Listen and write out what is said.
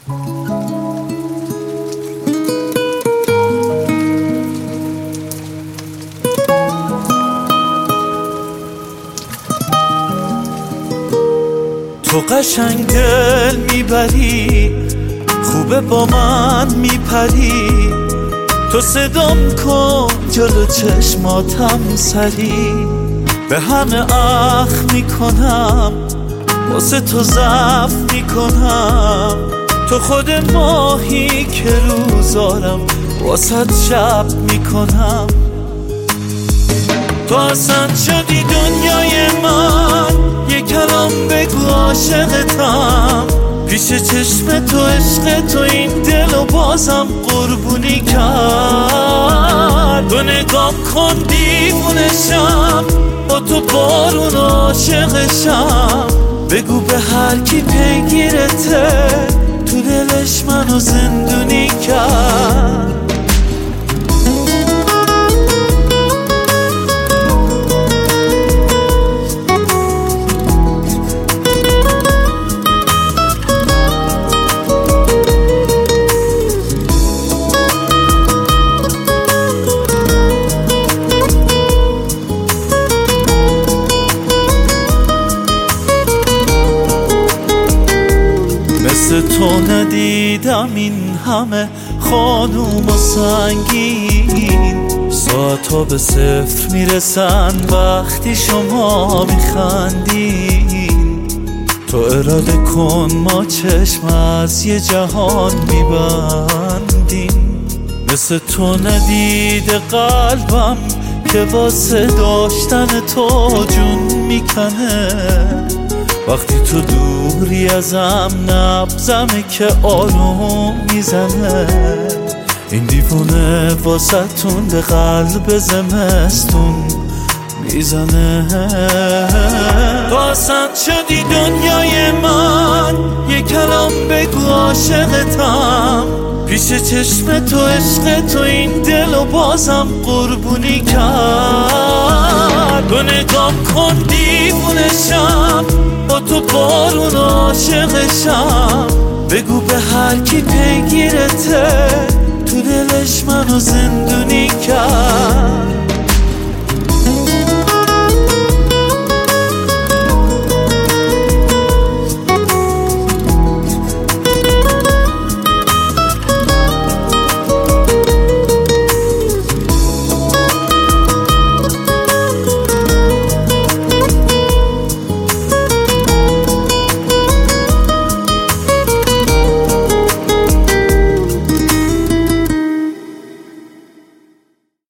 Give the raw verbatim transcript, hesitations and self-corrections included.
تو قشنگ دل میبری، خوبه با من میپری، تو صدام کن جلو چشماتم سری، به همه اخ میکنم واسه تو ضعف میکنم، تو خود ماهی که روزارم واسه شب میکنم، تو اصلا شدی دنیای من، یه کلام بگو عاشقتم، پیش چشم تو عشق تو این دلو بازم قربونی کرد، تو نگام کن دیوونشم، با تو بارون عاشقشم، بگو به هر کی پیگیرته تو دلش منو زندونی کرد. مثل تو ندیدم این همه خانوم و سنگین، ساعتا به صفر میرسن وقتی شما میخندین، تو اراده کن ما چشم از یه جهان میبندیم، مثل تو ندیده قلبم که واسه داشتن تو جون میکنه، وقتی تو دوری ازم نبضمه که آروم میزنه، این دیوونه واسه‌تون به قلب زمستون میزنه، تو اصلا شدی دنیای من، یه کلام بگو عاشقتم، پیش چشم تو عشق تو این دلو بازم قربونی کرد، تو نگام کن دیوونشم، با تو بارون عاشقشم، بگو به هر کی پیگیرته تو دلش منو زندونی کرد.